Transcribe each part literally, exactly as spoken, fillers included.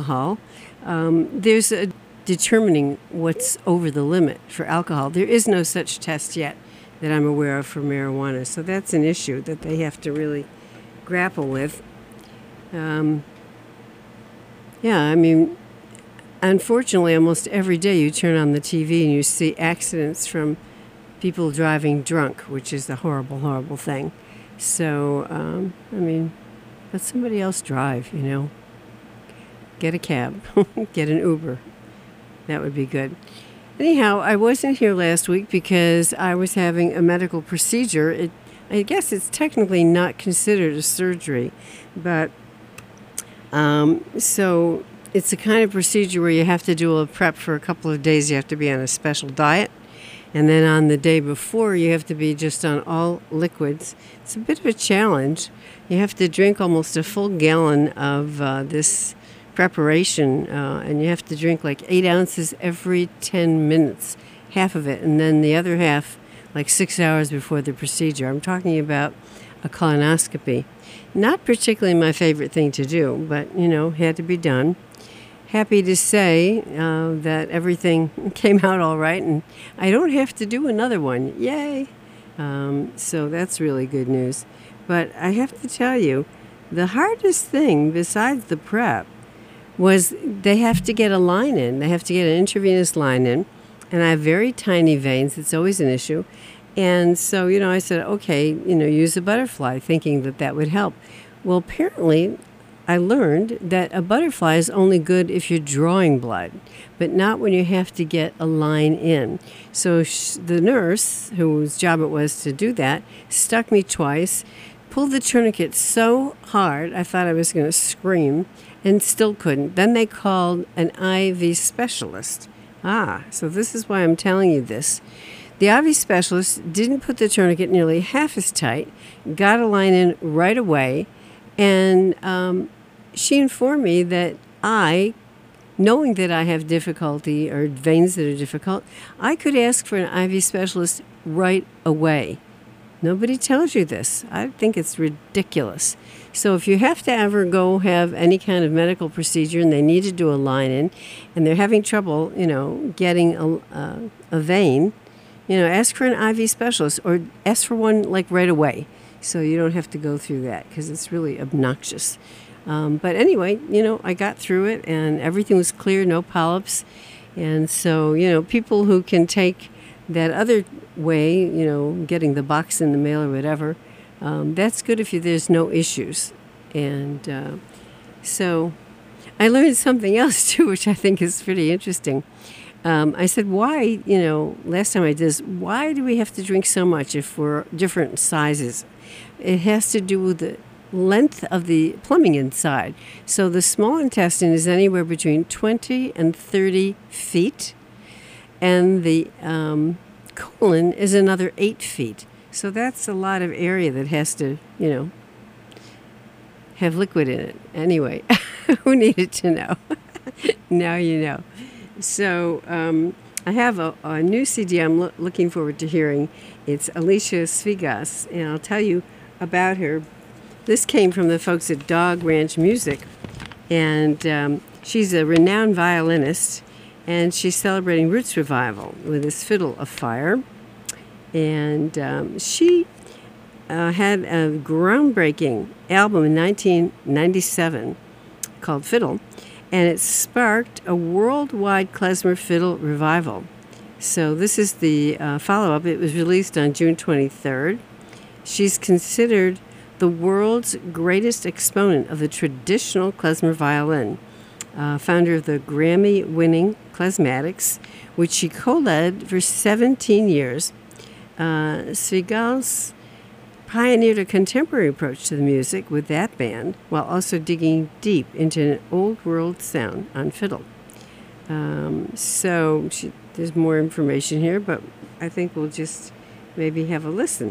alcohol. Um, there's a determining what's over the limit for alcohol. There is no such test yet that I'm aware of for marijuana, so that's an issue that they have to really grapple with. Um, yeah, I mean, unfortunately, almost every day you turn on the T V and you see accidents from people driving drunk, which is a horrible, horrible thing. So, um, I mean, let somebody else drive, you know. Get a cab, get an Uber. That would be good. Anyhow, I wasn't here last week because I was having a medical procedure. It, I guess it's technically not considered a surgery, but um, so it's a kind of procedure where you have to do a prep for a couple of days. You have to be on a special diet. And then on the day before, you have to be just on all liquids. It's a bit of a challenge. You have to drink almost a full gallon of uh, this preparation, uh, and you have to drink like eight ounces every ten minutes, half of it, and then the other half like six hours before the procedure. I'm talking about a colonoscopy. Not particularly my favorite thing to do, but, you know, had to be done. Happy to say uh, that everything came out all right, and I don't have to do another one. Yay! Um, so that's really good news. But I have to tell you, the hardest thing besides the prep was they have to get a line in. They have to get an intravenous line in, and I have very tiny veins. It's always an issue. And so, you know, I said, okay, you know, use a butterfly, thinking that that would help. Well, apparently, I learned that a butterfly is only good if you're drawing blood, but not when you have to get a line in. So sh- the nurse, whose job it was to do that, stuck me twice, pulled the tourniquet so hard I thought I was going to scream, and still couldn't. Then they called an I V specialist. Ah, so this is why I'm telling you this. The I V specialist didn't put the tourniquet nearly half as tight, got a line in right away, and um, she informed me that I, knowing that I have difficulty or veins that are difficult, I could ask for an I V specialist right away. Nobody tells you this. I think it's ridiculous. So if you have to ever go have any kind of medical procedure and they need to do a line in and they're having trouble, you know, getting a, uh, a vein, you know, ask for an I V specialist or ask for one like right away so you don't have to go through that because it's really obnoxious. Um, but anyway, you know, I got through it and everything was clear, no polyps. And so, you know, people who can take that other way, you know, getting the box in the mail or whatever, um, that's good if you, there's no issues. And uh, so I learned something else, too, which I think is pretty interesting. Um, I said, why, you know, last time I did this, why do we have to drink so much if we're different sizes? It has to do with the length of the plumbing inside. So the small intestine is anywhere between twenty and thirty feet. And the um, colon is another eight feet. So that's a lot of area that has to, you know, have liquid in it. Anyway, who needed to know? Now you know. So um, I have a, a new C D I'm lo- looking forward to hearing. It's Alicia Svigas, and I'll tell you about her. This came from the folks at Dog Ranch Music, and um, she's a renowned violinist. And she's celebrating Roots Revival with this Fiddle of Fire. And um, she uh, had a groundbreaking album in nineteen ninety-seven called Fiddle. And it sparked a worldwide klezmer fiddle revival. So this is the uh, follow-up. It was released on June twenty-third. She's considered the world's greatest exponent of the traditional klezmer violin. Uh, founder of the Grammy-winning Klezmatics, which she co-led for seventeen years. Uh, Svigas pioneered a contemporary approach to the music with that band, while also digging deep into an old-world sound on fiddle. Um, so she, there's more information here, but I think we'll just maybe have a listen.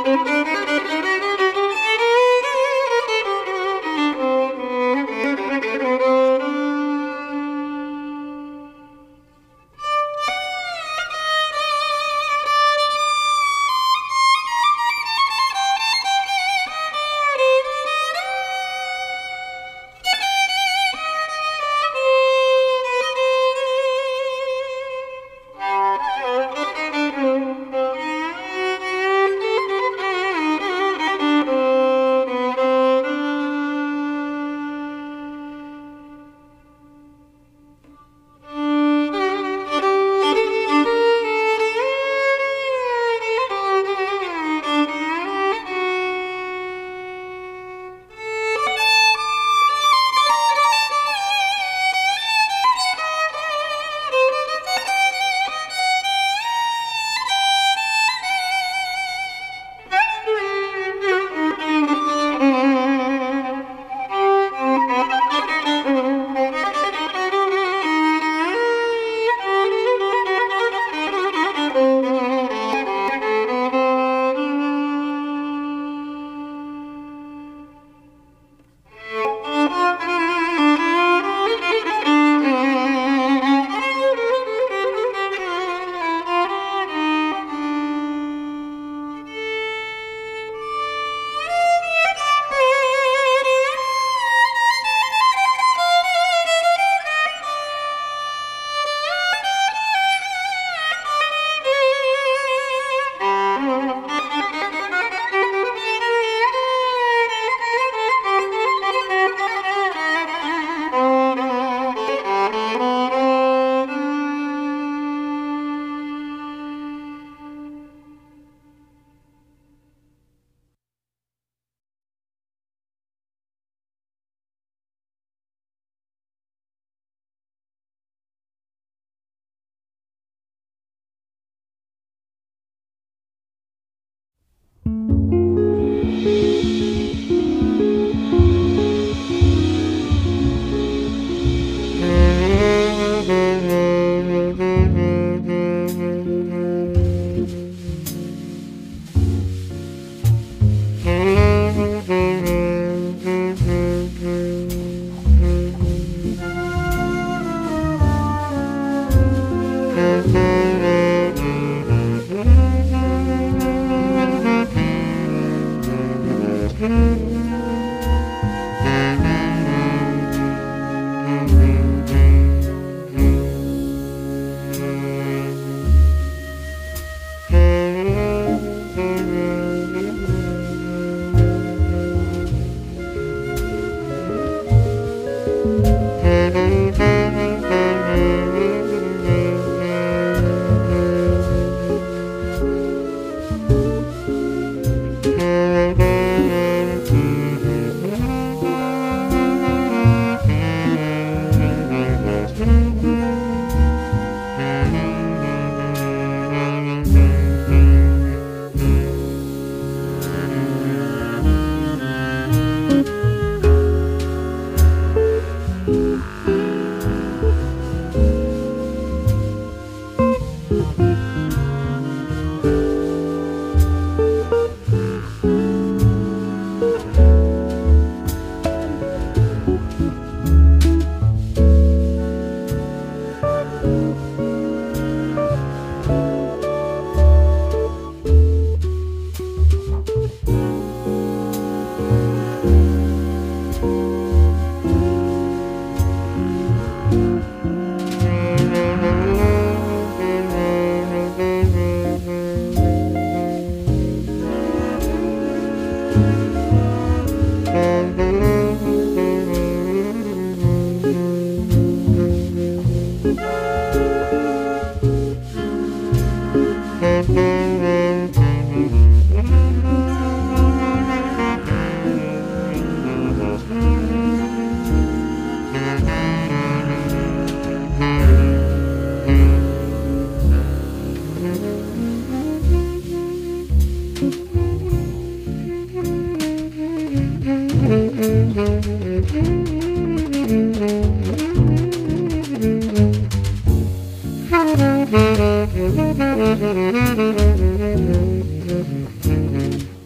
Thank you.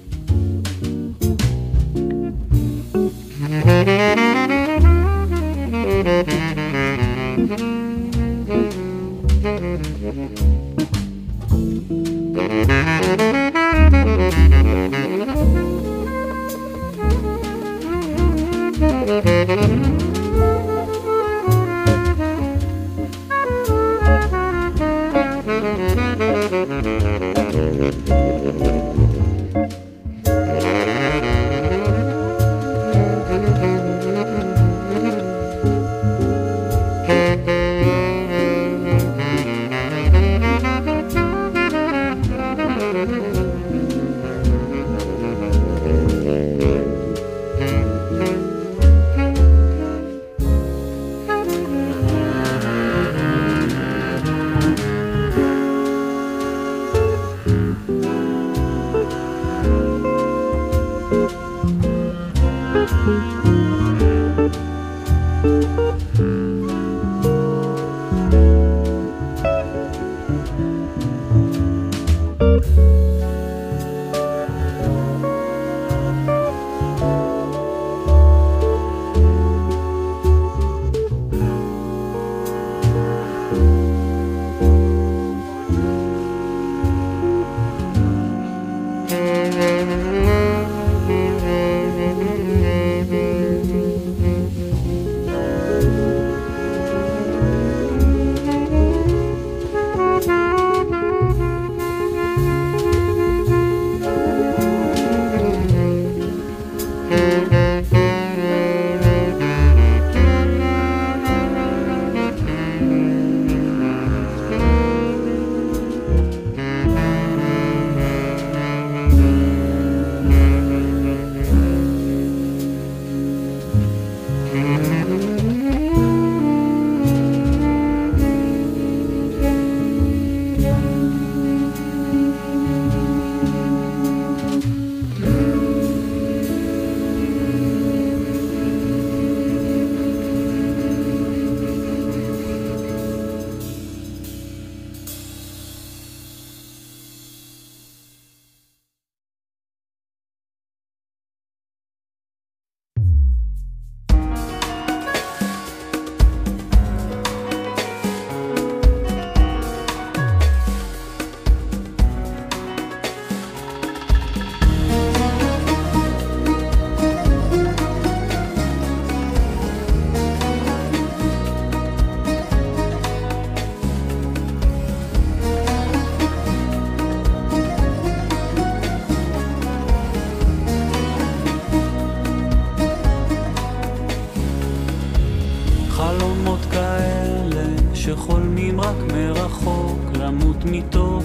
שחולמים רק מרחוק, למות מתוך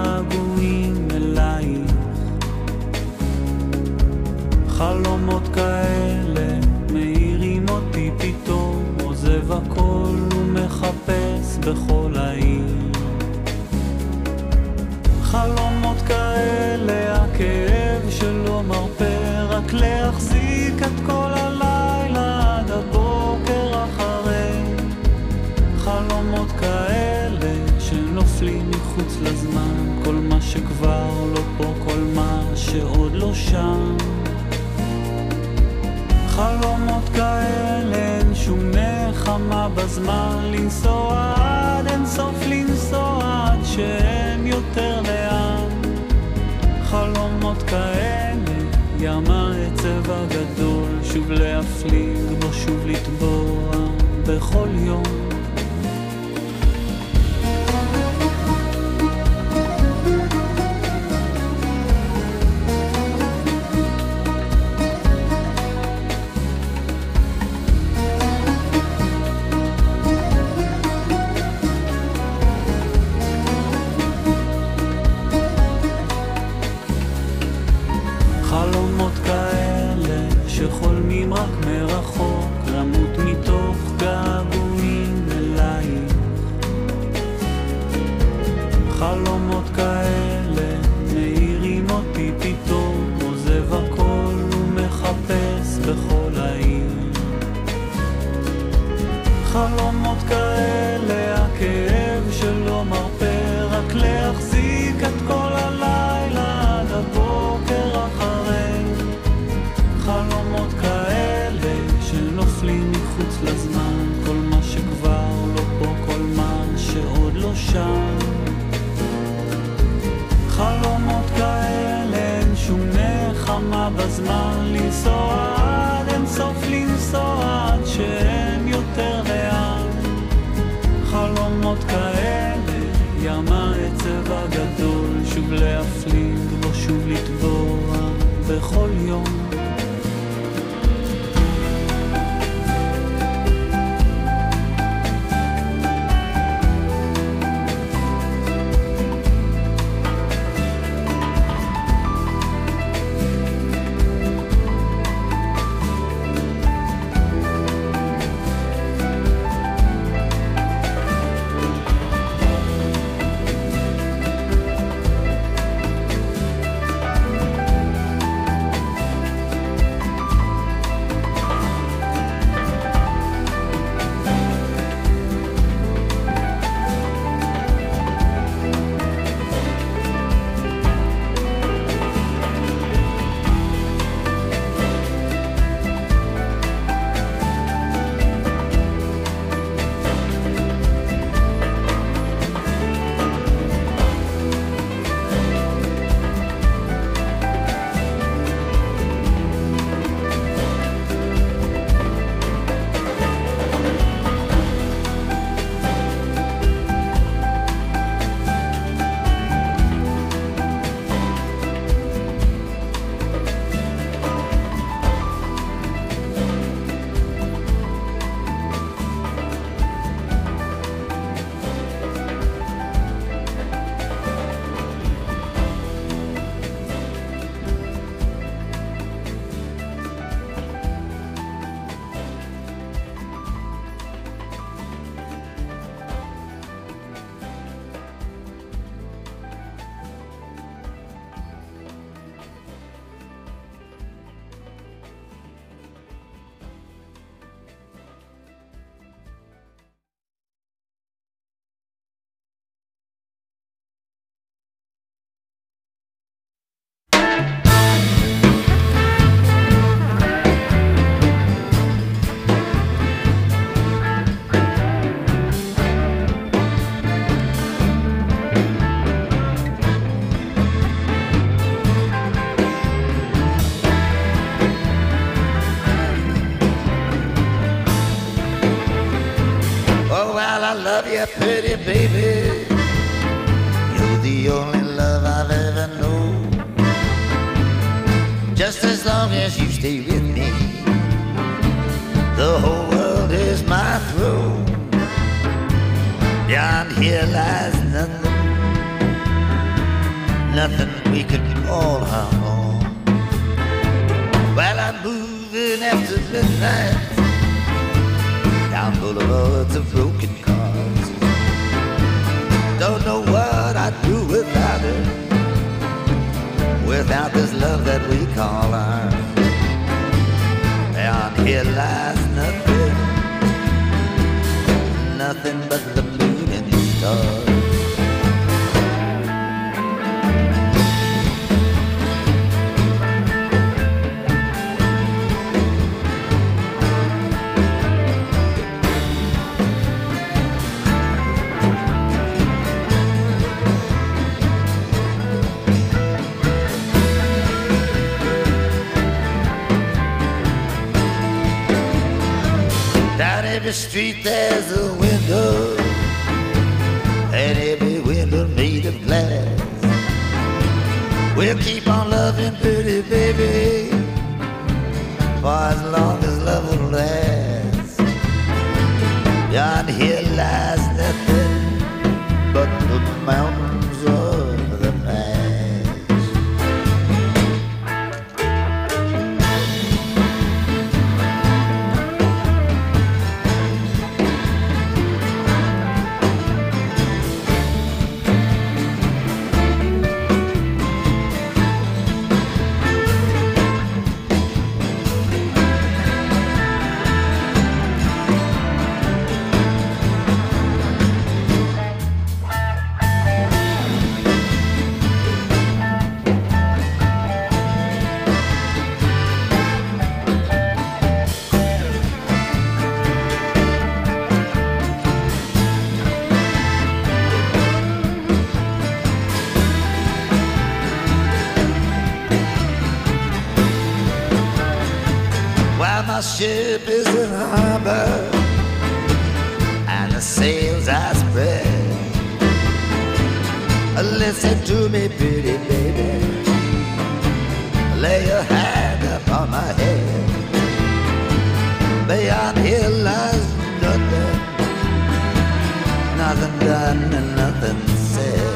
געגועים אלייך. חלומות כאלה מאירים אותי פתאום, עוזב הכל ומחפש בכל העיר. חלומות כאלה, הכאב שלא מרפא, רק להחזיק את כל הלילה עד הבוקר אחרי. חלומות כאלה שנופלים מחוץ לזמן, כל מה שכבר לא פה, כל מה שעוד לא שם. חלומות כאלה, אין שום נחמה בזמן, לנסוע עד אין סוף, לנסוע עד שאין יותר לאן. חלומות כאלה, ים העצב הגדול, שוב להפליג בו, שוב לטבוע בכל יום. חלומות כאלה שחולמים רק מרחוק, למות מתוך געגועים אלייך. חלומות כאלה מאירים אותי פתאום, עוזב הכל ומחפש בכל העיר. חלומות כאלה, הכאב שלא מרפא, רק להחזיק את כל הלילה עד הבוקר אחרי. חלומות כאלה שנופלים מחוץ לזמן, כל מה שכבר לא פה, כל מה שעוד לא שם. חלומות כאלה, אין שום נחמה בזמן, לנסוע עד אין סוף, לנסוע עד שאין יותר לאן. חלומות כאלה, ים העצב הגדול, שוב להפליג בו, לטבוע בכל יום. love you, pretty baby. You're the only love I've ever known. Just as long as you stay with me, the whole world is my throne. Beyond here lies nothing, nothing we could call our own. While I'm moving after midnight down boulevards of broken cars, don't know what I'd do without her, without this love that we call ours. Beyond here lies nothing, nothing but the moon and the stars. Every street there's a window, and every window made of glass. We'll keep on loving, pretty baby, for as long as love will last. Beyond here lies nothing but the mountains of the past. My ship is in harbor and the sails are spread. Listen to me, pretty baby, lay your hand upon my head. Beyond here lies nothing, nothing done and nothing said.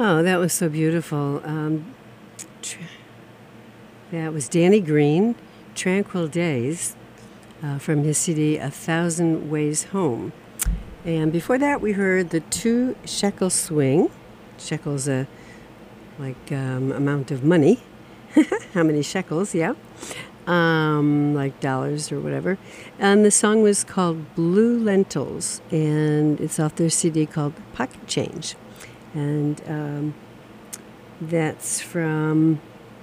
Oh, that was so beautiful. Um, tr- that was Danny Green, Tranquil Days, uh, from his C D A Thousand Ways Home. And before that, we heard the Two Shekel Swing. Shekel's a like um, amount of money. How many shekels? Yeah, um, like dollars or whatever. And the song was called Blue Lentils, and it's off their C D called Pocket Change. And um, that's from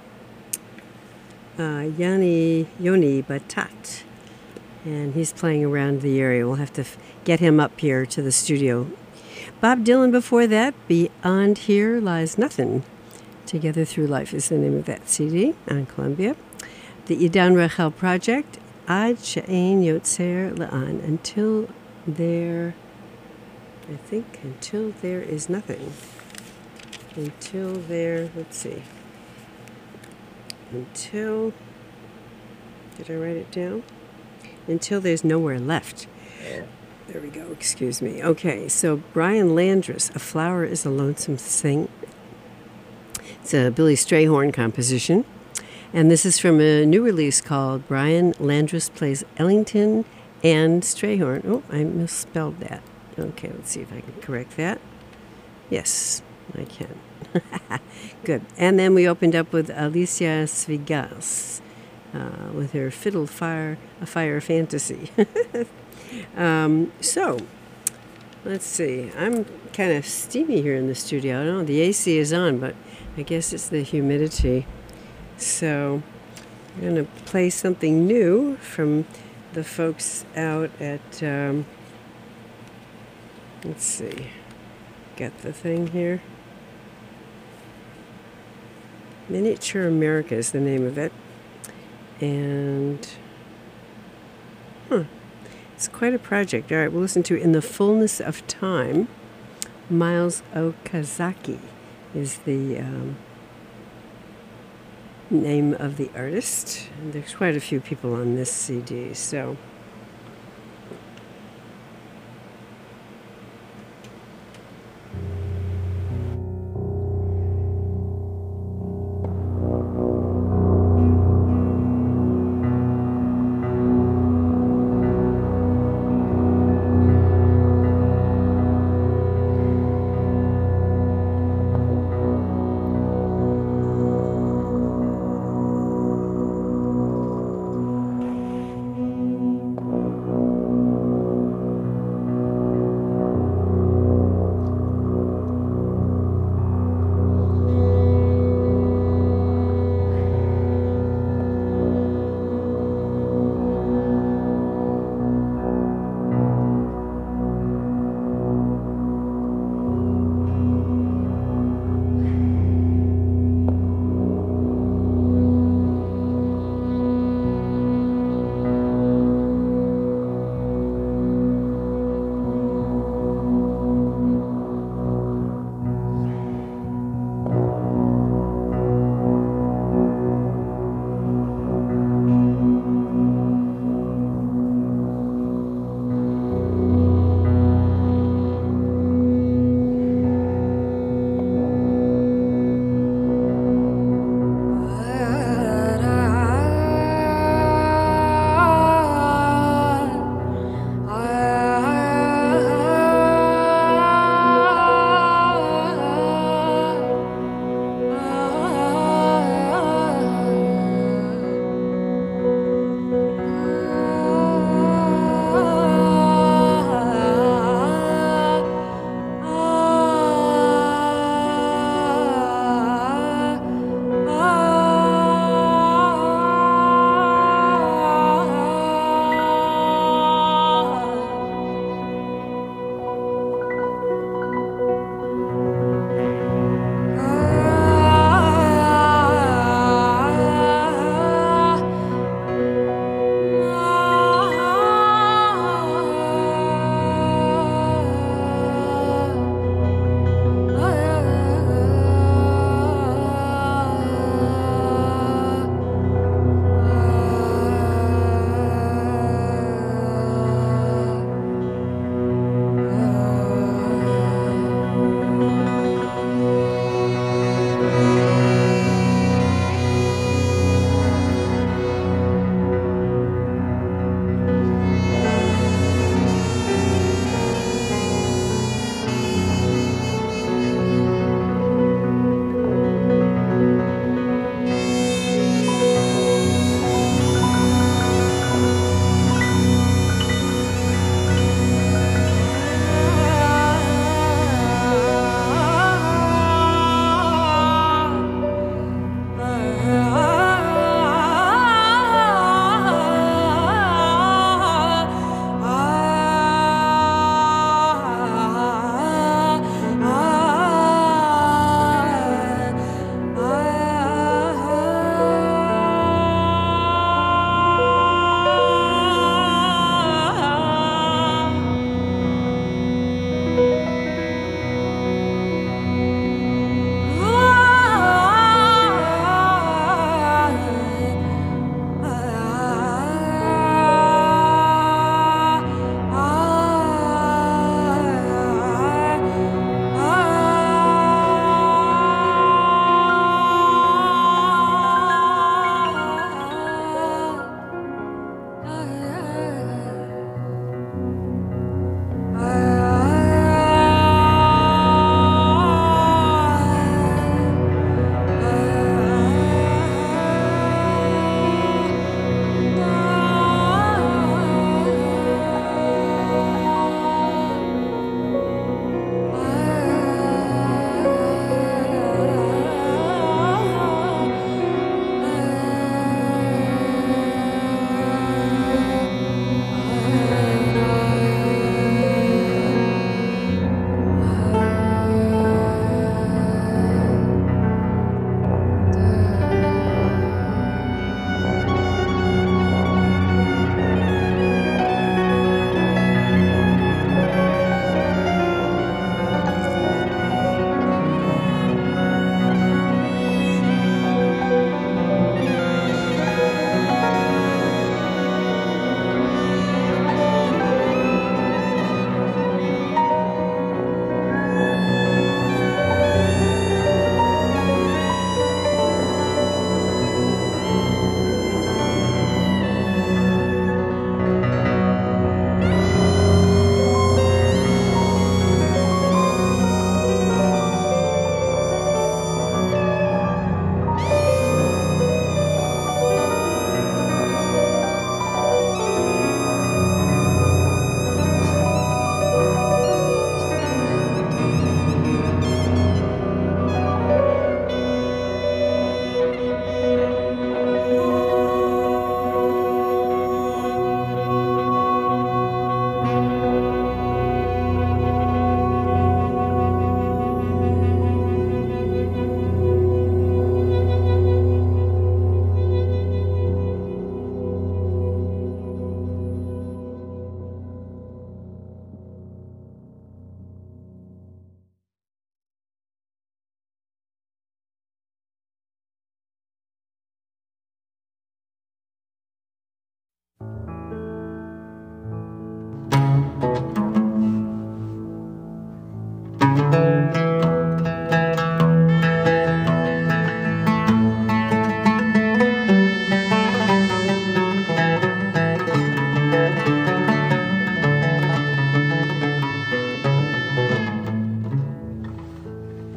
uh, Yanni Yoni Batat. And he's playing around the area. We'll have to f- get him up here to the studio. Bob Dylan before that, Beyond Here Lies Nothing. Together Through Life is the name of that C D on Columbia. The Idan Rachel Project, Ad She'ein Yotzer La'an, Until There, I think, Until There Is Nothing. Until there, let's see. Until, did I write it down? Until There's Nowhere Left. There we go, excuse me. Okay, so Brian Landris, A Flower is a Lonesome Thing. It's a Billy Strayhorn composition. And this is from a new release called Brian Landris Plays Ellington and Strayhorn. Oh, I misspelled that. Okay, let's see if I can correct that. Yes, I can. Good. And then we opened up with Alicia Svigas uh, with her Fiddle Fire, a Fire Fantasy. um, so, let's see. I'm kind of steamy here in the studio. I don't know, the A C is on, but I guess it's the humidity. So I'm going to play something new from the folks out at, um, let's see, got the thing here. Miniature America is the name of it. And, huh, it's quite a project. All right, we'll listen to In the Fullness of Time. Miles Okazaki is the um, name of the artist. And there's quite a few people on this C D, so...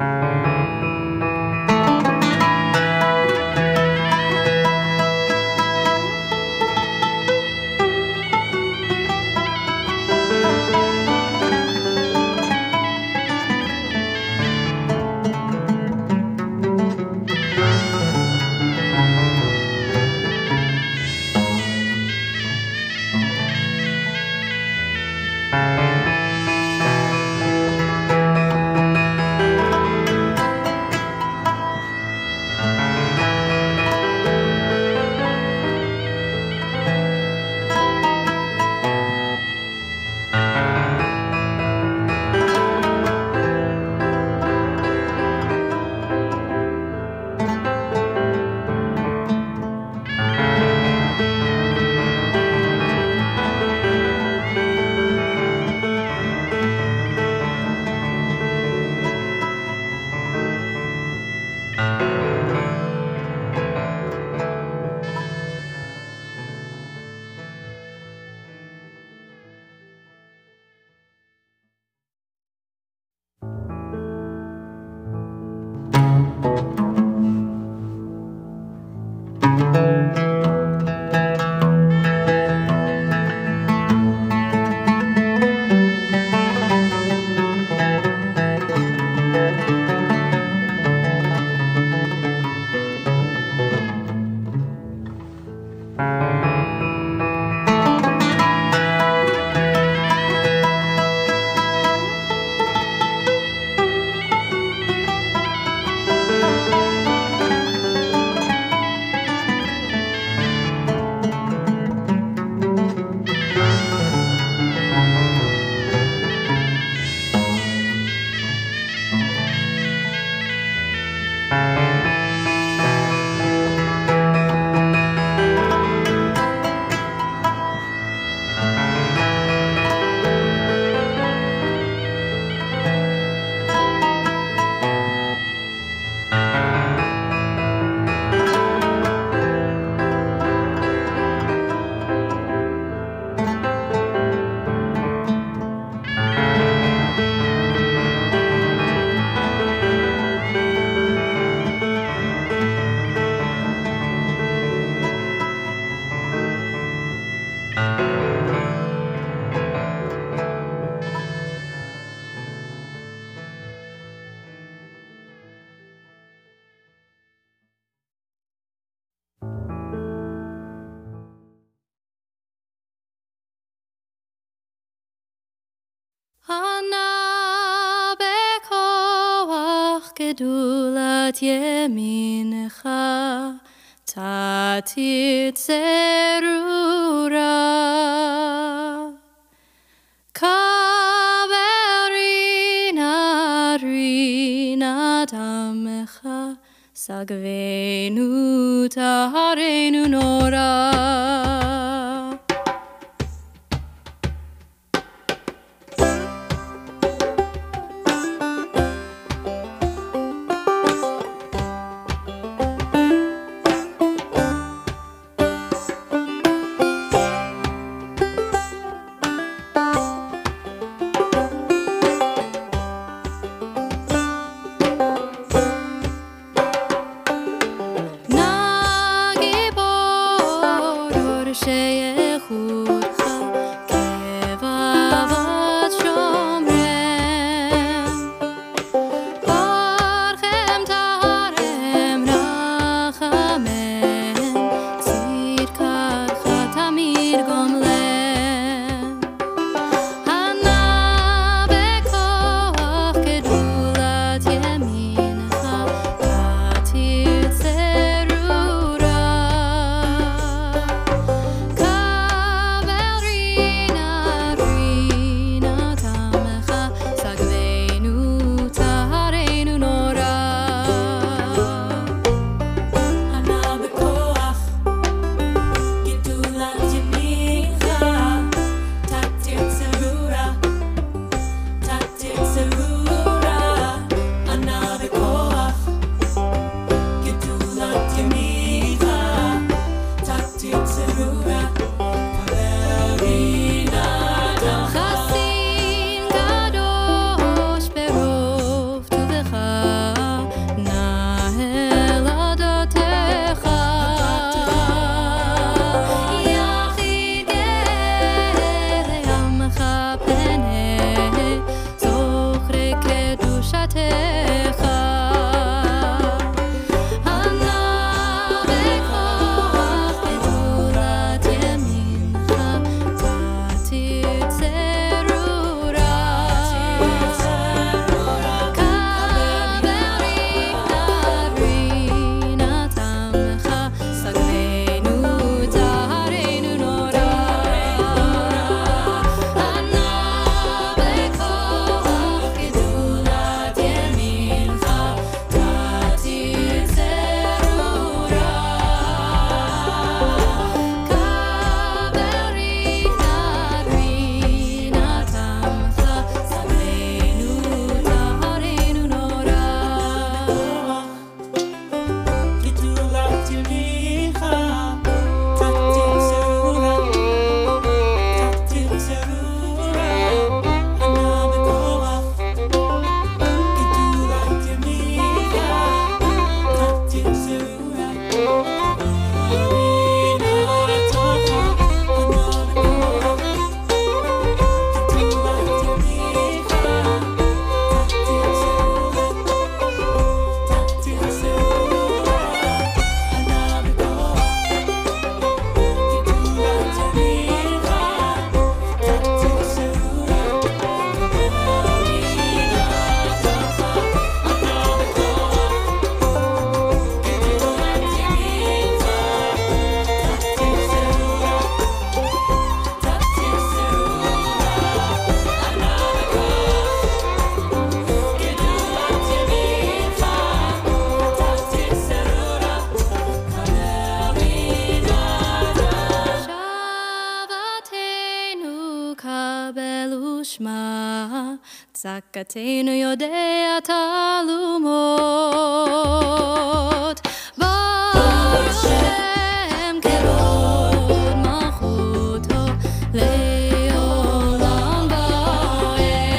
גדולת ימינך תתיר צרורה כברינה רינה דמך סגבנו טהרנו נורא זקתנו יודע תעלומות בר השם כבוד מלכותו לעולם ועד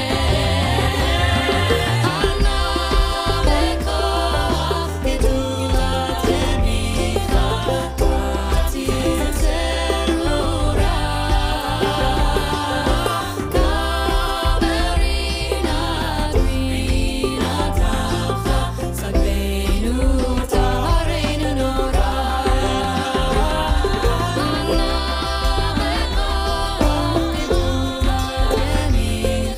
ענה בכוח גדולת ימיך תצר אורה כברינת רינתך סגבנו טהרנו נורא ענה בכוח גדולת ימיך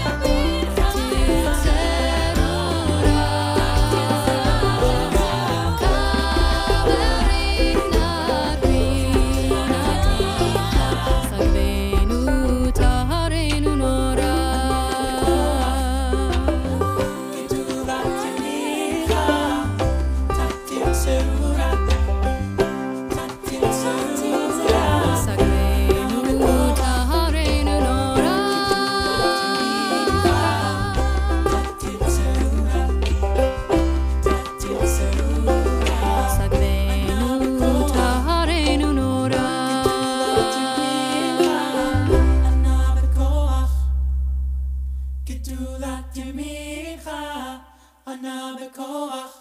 תצר אורה כברינת רינתך סגבנו טהרנו נורא סגבנו טהרנו נורא סגבנו טהרנו נורא גדולת ימיך ענה בכוח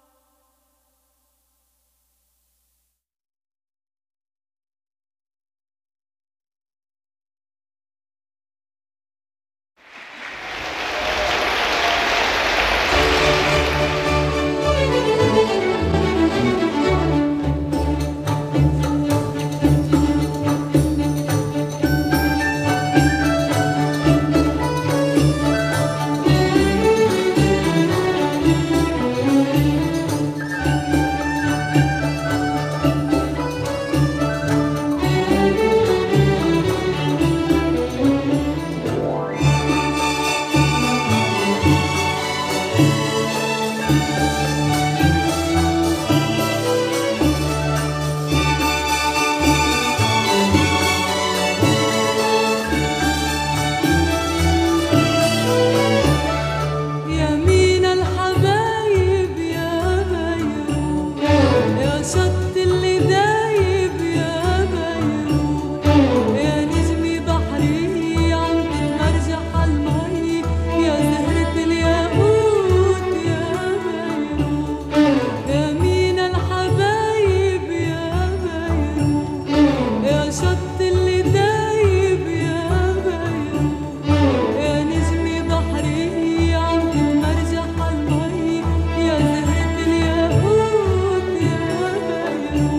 يمين الحبايب يا بيرو يا شط اللي دايب يا بيرو يا نجمي بحري عم تتمرجح عالمي يا زهرة الياقوت يا بيرو يمين الحبايب يا بيرو يا شط اللي دايب يا بيرو يا نجمي بحري عم تتمرجح عالمي يا زهرة الياقوت يا بيرو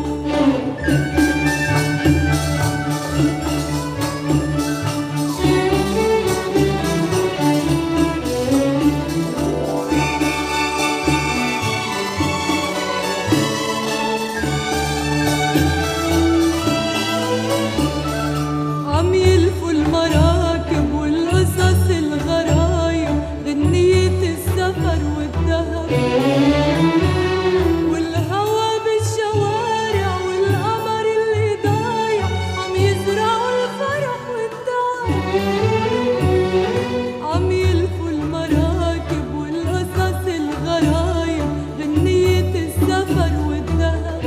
عم يلفوا المراكب والقصص الغرايب غنية السفر والذهب والهوا بالشوارع والقمر اللي ضايع عم يزرعوا الفرح والتعب عم يلفوا المراكب والقصص الغرايب غنية السفر والذهب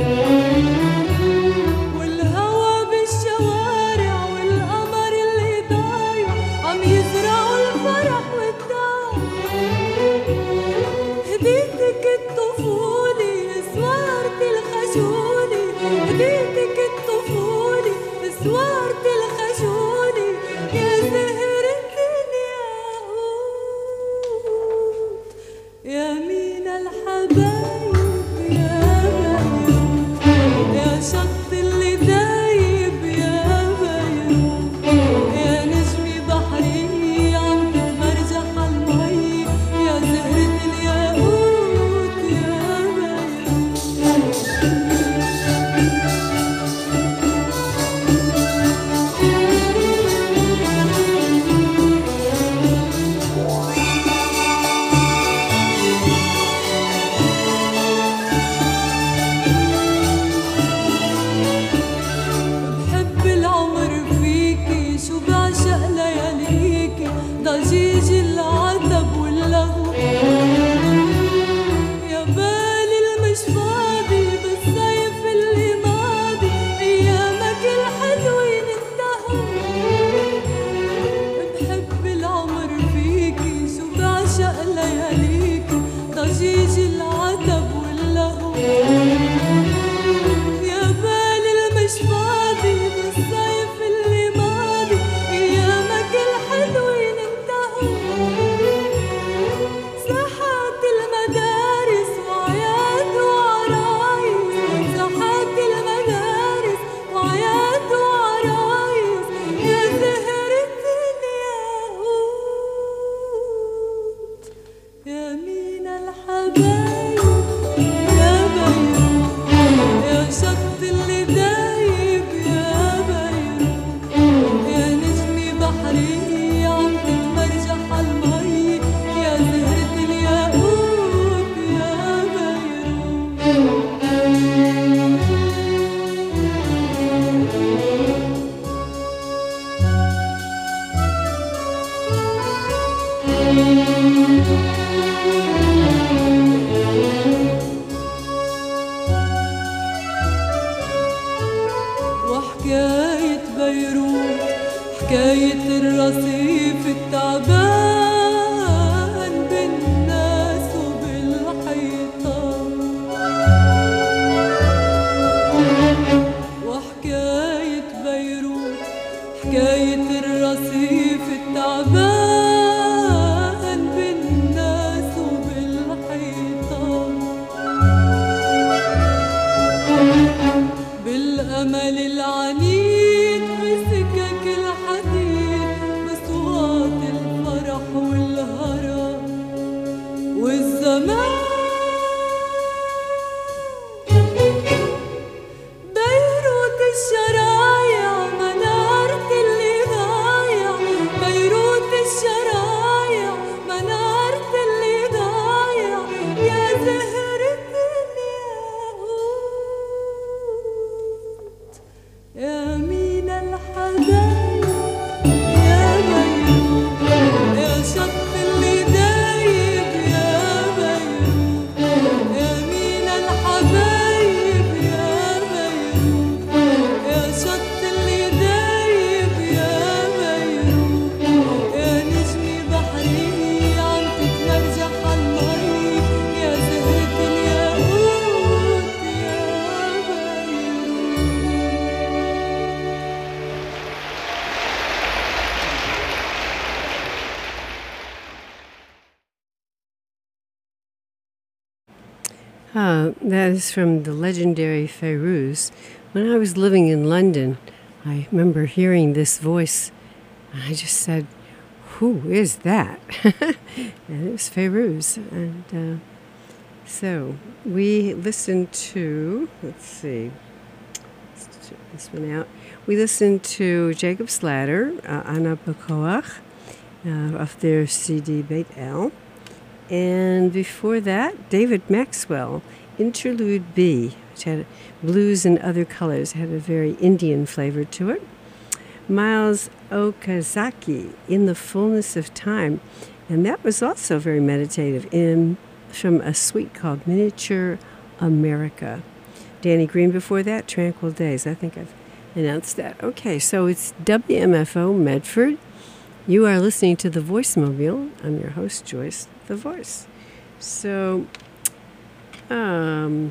والهوا بالشوارع والقمر اللي ضايع عم يزرعوا الفرح والتعب هديتك الطفولة سوارة الخجولة هديتك الطفولة سوارة الخجولة يا زهرة الياقوت يمين الحبايب يا بيرو يا شط اللي دايب يا بيرو يا نجمي بحري عم تتمرجح عالمي يا زهرة الياقوت يا بيرو الأمل العنيد بسكك الحديد بصوت الفرح والهرى والزمان بيروت الشرايع منارة اللي ضايع بيروت الشرايع منارة اللي ضايع يا زهرة الياقوت يا مين الحبايب يا بيروت يا شط اللي دايب يا بيروت يا مين الحبايب يا بيروت يا شط اللي دايب يا بيروت يا نجمي بحري عم تتمرجح عالمي يا زهرة الياقوت يا Ah, that is from the legendary Fairuz. When I was living in London, I remember hearing this voice. And I just said, "Who is that?" And it was Fairuz. And uh, so we listened to, let's see, let's check this one out. We listened to Jacob Slatter, uh, Ana Bakoach, uh, of their C D Beit El. And before that, David Maxwell, Interlude B, which had blues and other colors, had a very Indian flavor to it. Miles Okazaki, In the Fullness of Time, and that was also very meditative, in from a suite called Miniature America. Danny Green before that, Tranquil Days. I think I've announced that. Okay, so it's W M F O Medford. You are listening to The Voicemobile. I'm your host, Joyce The Voice. So, um,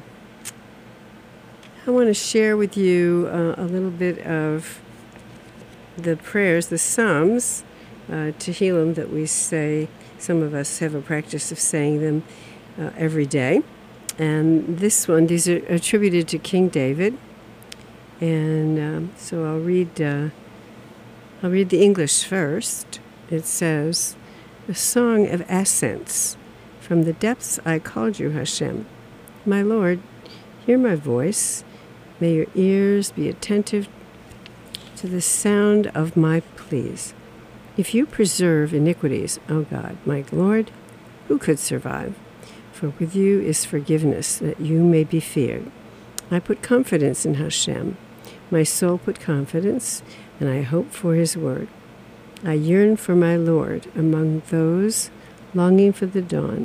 I want to share with you uh, a little bit of the prayers, the Psalms, uh, Tehillim, that we say. Some of us have a practice of saying them uh, every day. And this one, these are attributed to King David. And um, so I'll read... Uh, I'll read the English first. It says, "A song of ascents. From the depths I called you, Hashem. My Lord, hear my voice. May your ears be attentive to the sound of my pleas. If you preserve iniquities, O God, my Lord, who could survive? For with you is forgiveness, that you may be feared. I put confidence in Hashem. My soul put confidence, and I hope for his word. I yearn for my Lord among those longing for the dawn.